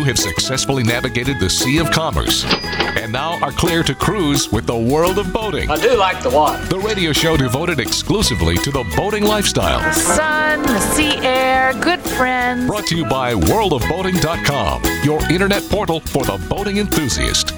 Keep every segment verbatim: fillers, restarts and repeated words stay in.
have successfully navigated the Sea of Commerce and now are clear to cruise with the world of boating. I do like the water. The radio show devoted exclusively to the boating lifestyle. The sun, the sea air, good friends. Brought to you by world of boating dot com, your internet portal for the boating enthusiast.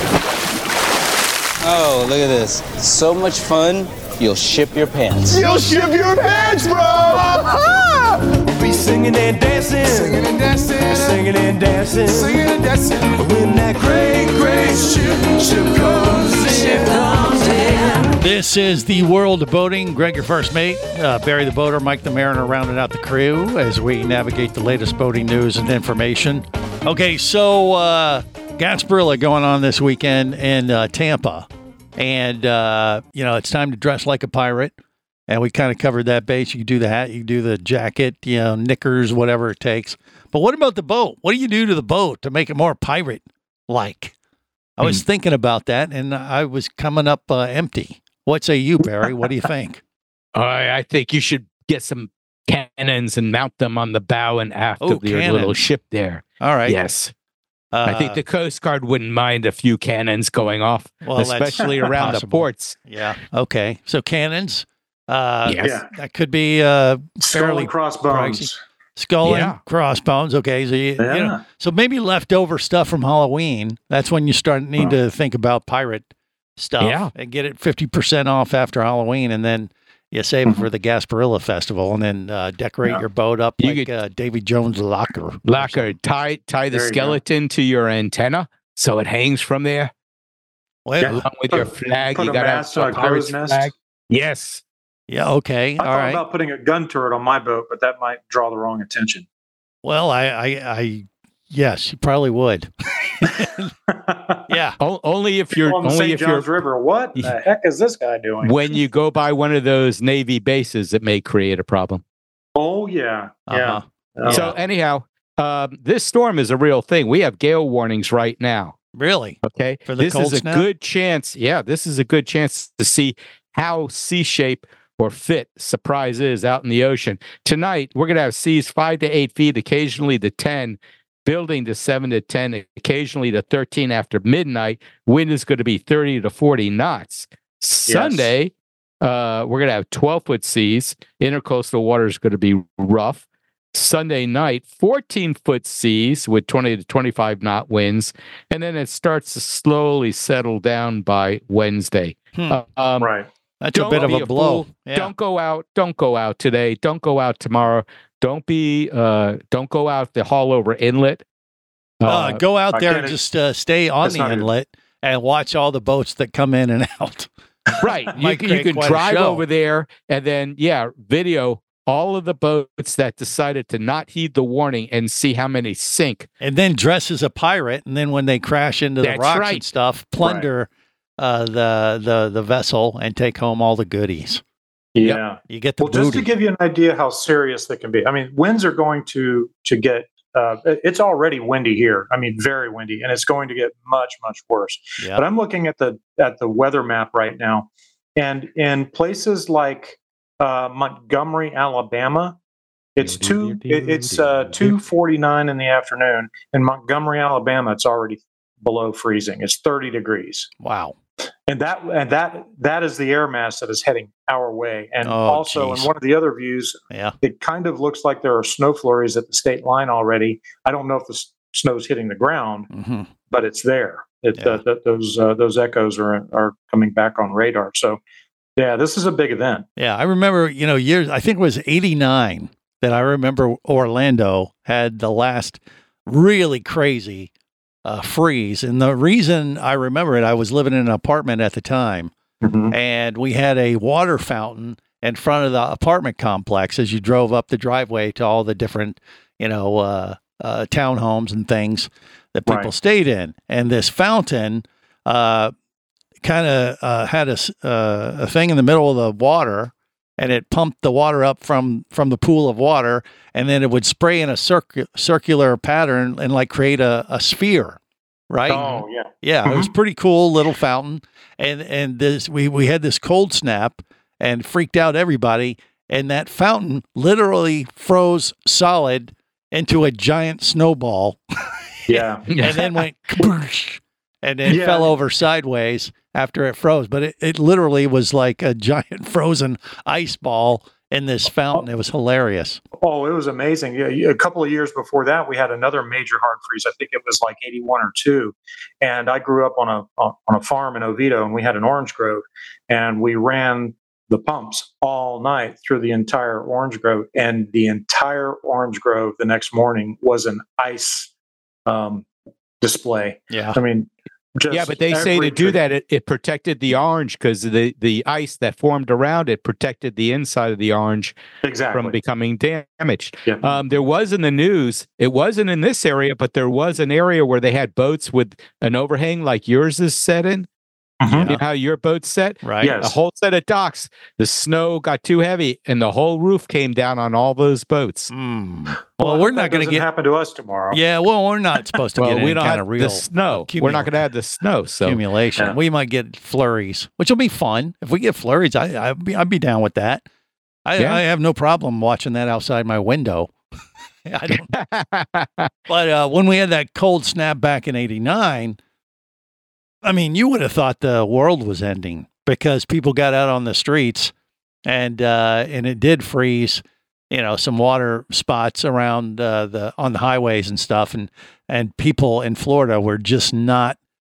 Oh, look at this. So much fun, you'll ship your pants. You'll ship your pants, bro! We'll be singing and dancing. Singing and dancing. Singing and dancing. Singing and dancing. When that great, great ship, ship comes in. Ship comes in. This is the World of Boating. Greg, your first mate. Uh, Barry the Boater, Mike the Mariner rounding out the crew as we navigate the latest boating news and information. Okay, so uh, Gasparilla going on this weekend in uh, Tampa. And, uh, you know, it's time to dress like a pirate. And we kind of covered that base. You can do the hat, you can do the jacket, you know, knickers, whatever it takes. But what about the boat? What do you do to the boat to make it more pirate-like? I was mm. thinking about that, and I was coming up uh, empty. What say you, Barry? What do you think? Uh, I think you should get some cannons and mount them on the bow and aft oh, of your cannon. little ship there. All right. Yes. Uh, I think the Coast Guard wouldn't mind a few cannons going off, well, especially around possible. the ports. Yeah. Okay. So cannons. Uh, yes. Yeah. That could be uh, skull fairly and crossbones. Pricey. Skull yeah. and crossbones. Okay. So you, yeah. you know, so maybe leftover stuff from Halloween. That's when you start need oh. to think about pirate stuff yeah. and get it fifty percent off after Halloween, and then you save it for the Gasparilla Festival, and then uh, decorate yeah. your boat up you like could, uh, Davy Jones' locker. Locker. Tie tie the there skeleton to your antenna so it hangs from there. Well, yeah. Along with put, your flag, put you a got mast a on a pirate's crow's flag. nest. Yes. Yeah. Okay. I All thought right. about putting a gun turret on my boat, but that might draw the wrong attention. Well, I, I, I yes, you probably would. yeah. O- only if you're on the only Saint if John's you're River. What the heck is this guy doing? When you go by one of those Navy bases, it may create a problem. Oh yeah, yeah. Uh-huh. Uh, So anyhow, um, this storm is a real thing. We have gale warnings right now. Really? Okay. For the this cold is a snap? good chance. Yeah, this is a good chance to see how sea shape or fit surprise is out in the ocean. Tonight, we're going to have seas five to eight feet, occasionally to ten, building to seven to ten, occasionally to thirteen after midnight. Wind is going to be thirty to forty knots. Sunday, uh, we're going to have twelve-foot seas. Intercoastal water is going to be rough. Sunday night, fourteen-foot seas with twenty to twenty-five knot winds. And then it starts to slowly settle down by Wednesday. Hmm. Uh, um, right. That's a bit of a blow. Yeah. Don't go out. Don't go out today. Don't go out tomorrow. Don't be. Uh, don't go out the Haulover Inlet. Uh, uh, go out there and it, just uh, stay on the inlet good. and watch all the boats that come in and out. Right. you, you can drive over there and then, yeah, video all of the boats that decided to not heed the warning and see how many sink. And then dress as a pirate, and then when they crash into the That's rocks right. and stuff, plunder. Right. Uh, the the the vessel and take home all the goodies. Yeah, yep. You get the well. booty. Just to give you an idea how serious they can be. I mean, winds are going to to get. Uh, it's already windy here. I mean, very windy, and it's going to get much much worse. Yep. But I'm looking at the at the weather map right now, and in places like uh, Montgomery, Alabama, it's two. It, it's uh, two forty-nine in the afternoon. In Montgomery, Alabama, it's already below freezing. It's thirty degrees. Wow. And that and that that is the air mass that is heading our way. And oh, also geez. in one of the other views, yeah. it kind of looks like there are snow flurries at the state line already. I don't know if the s- snow's hitting the ground, mm-hmm. but it's there. It, yeah. uh, th- those uh, those echoes are are coming back on radar. So, yeah, this is a big event. Yeah, I remember, you know, years. I think it was eighty-nine that I remember Orlando had the last really crazy Uh, freeze. And the reason I remember it, I was living in an apartment at the time, mm-hmm. and we had a water fountain in front of the apartment complex as you drove up the driveway to all the different, you know, uh, uh, townhomes and things that people right. stayed in. And this fountain uh, kind of uh, had a, uh, a thing in the middle of the water, and it pumped the water up from, from the pool of water, and then it would spray in a circu- circular pattern and like create a, a sphere, right? Oh, yeah. Yeah, mm-hmm. It was pretty cool little fountain. And and this we, we had this cold snap and freaked out everybody, and that fountain literally froze solid into a giant snowball Yeah. and then went kaboosh, and then Yeah. fell over sideways after it froze. But it, it literally was like a giant frozen ice ball in this fountain. It was hilarious. Oh, it was amazing. Yeah, a couple of years before that, we had another major hard freeze. I think it was like eighty-one or two. And I grew up on a on a farm in Oviedo, and we had an orange grove, and we ran the pumps all night through the entire orange grove, and the entire orange grove the next morning was an ice um, display. Yeah. I mean, just Yeah, but they say to do everything. that, it, it protected the orange because the, the ice that formed around it protected the inside of the orange Exactly. from becoming damaged. Yeah. Um, there was in the news, it wasn't in this area, but there was an area where they had boats with an overhang like yours is set in. Mhm. You know how your boat's set? Right. Yes. A whole set of docks. The snow got too heavy and the whole roof came down on all those boats. Mm. Well, Well, I we're hope not that going to doesn't get. happen to us tomorrow. Yeah, well, we're not supposed to Well, get we any don't kind have of real the snow. We're not going to have the snow. So accumulation. Yeah. We might get flurries, which will be fun. If we get flurries, I, I'd, be, I'd be down with that. I, Yeah. I have no problem watching that outside my window. I don't. But uh, when we had that cold snap back in eighty-nine, I mean, you would have thought the world was ending because people got out on the streets and uh, and it did freeze, you know, some water spots around uh, the on the highways and stuff. And, and people in Florida were just not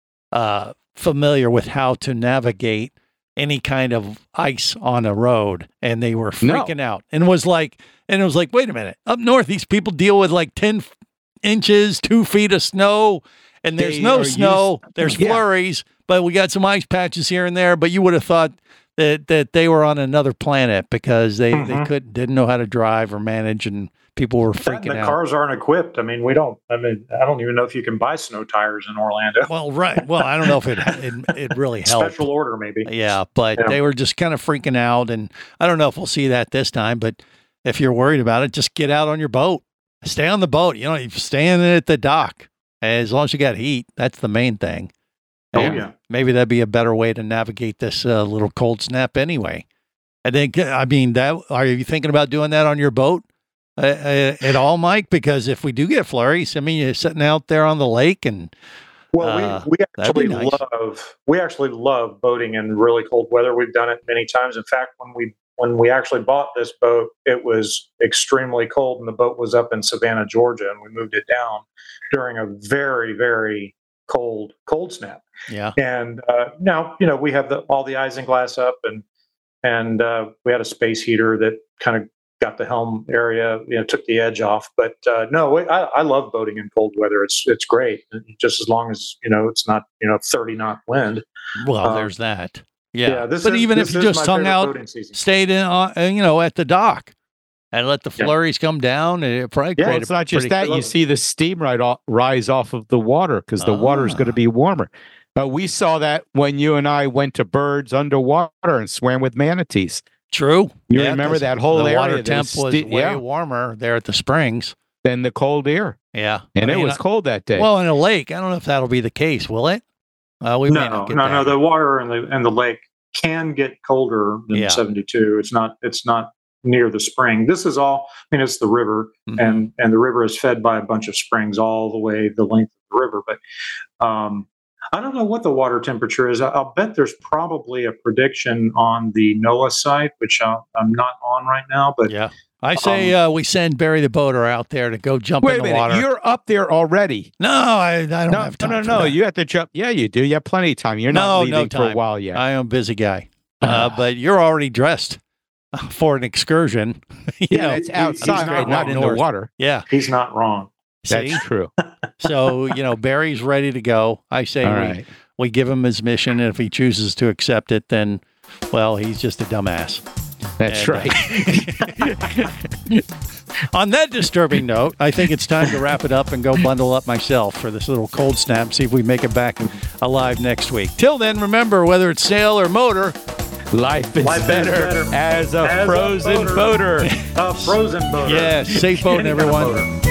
uh, familiar with how to navigate any kind of ice on a road. And they were freaking out. And it was like, and it was like, wait a minute, up north, these people deal with like ten inches, two feet of snow. And there's They no are snow, used- there's Yeah. flurries, but we got some ice patches here and there. But you would have thought that that they were on another planet because they, they Mhm. couldn't didn't know how to drive or manage, and people were That and freaking the out. cars aren't equipped. I mean, we don't. I mean, I don't even know if you can buy snow tires in Orlando. Well, right. Well, I don't know if it it, it really helped. Special order, maybe. Yeah, but Yeah. they were just kind of freaking out, and I don't know if we'll see that this time. But if you're worried about it, just get out on your boat, stay on the boat. You know, you stay in it at the dock. As long as you got heat, that's the main thing. Oh, And yeah. maybe that'd be a better way to navigate this uh, little cold snap anyway. I think, I mean, that are you thinking about doing that on your boat uh, uh, at all, Mike? Because if we do get flurries, I mean, you're sitting out there on the lake and Well, Uh, we, we that'd be actually nice. love we actually love boating in really cold weather. We've done it many times. In fact, when we when we actually bought this boat, it was extremely cold, and the boat was up in Savannah, Georgia, and we moved it down during a very very cold cold snap. yeah. And uh, now you know we have the all the isinglass up, and and uh, we had a space heater that kind of got the helm area, you know, took the edge off. But uh, no, I, I love boating in cold weather. It's it's great, just as long as you know it's not you know thirty knot wind. Well, Uh, there's that. Yeah. this but is, even this if you is just my hung favorite out, boating season. stayed in, uh, you know, at the dock and let the Yeah. flurries come down, it probably Yeah, Well, create it's a not just pretty- that. You love- see the steam right off, rise off of the water because the water is going Ah. to be warmer. Uh, we saw that when you and I went to Birds underwater and swam with manatees. True. You Yeah, remember 'cause that whole the area water that temp was was sti- way yeah. warmer there at the springs. Than the cold air, Yeah. and I it mean, was I- cold that day. Well, in a lake, I don't know if that'll be the case, will it? Uh, we may No, not no, get no. that. The water in the in the lake can get colder than Yeah. seventy-two. It's not. It's not near the spring. This is all. I mean, it's the river, Mhm. and and the river is fed by a bunch of springs all the way the length of the river. But um, I don't know what the water temperature is. I- I'll bet there's probably a prediction on the NOAA site, which I'll, I'm not on right now. But Yeah. I say uh, we send Barry the boater out there to go jump Wait in a the minute, water. you're up there already. No, I, I don't No, have no, time. no, for no. that. You have to jump. Yeah, you do. You have plenty of time. You're No, not no leaving for a time. while yet. I am a busy guy. Uh, but you're already dressed for an excursion. You yeah, know, it's he's outside, not not wrong. in the North. water. yeah. he's not wrong. See? That's true. So, you know, Barry's ready to go. I say All we, right. we give him his mission, and if he chooses to accept it, then, well, he's just a dumbass. That's And, uh, right. On that disturbing note, I think it's time to wrap it up and go bundle up myself for this little cold snap, see if we make it back alive next week. Till then, remember, whether it's sail or motor, Life is, Life is better, better as a as a frozen boater. boater. A frozen boater. yeah, safe boating, Any kind of everyone. boater.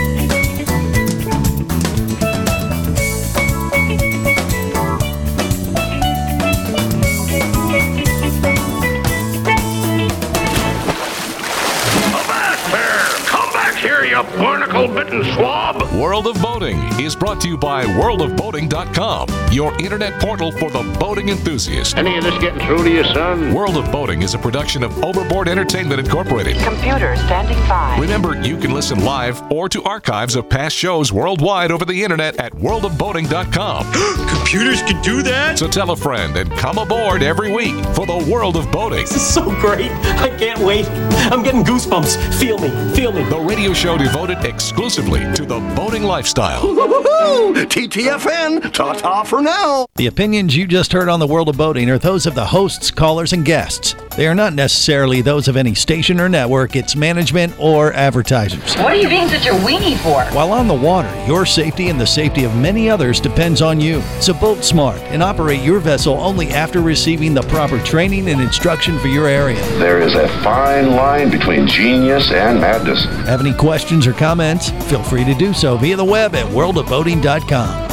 Come back, you barnacle bit rotten swab. World of Boating is brought to you by world of boating dot com, your internet portal for the boating enthusiast. Any of this getting through to you, son? World of Boating is a production of Overboard Entertainment Incorporated. Computer standing by. Remember, you can listen live or to archives of past shows worldwide over the internet at world of boating dot com. Computers can do that? So tell a friend and come aboard every week for the World of Boating. This is so great. I can't wait. I'm getting goosebumps. Feel me. Feel me. The radio show devoted exclusively to the boating lifestyle. T T F N, ta-ta for now. The opinions you just heard on the World of Boating are those of the hosts, callers, and guests. They are not necessarily those of any station or network, its management, or advertisers. What are you being such a weenie for? While on the water, your safety and the safety of many others depends on you. So boat smart and operate your vessel only after receiving the proper training and instruction for your area. There is a fine line between genius and madness. Have any questions or comments? Feel free to do so via the web at world of boating dot com.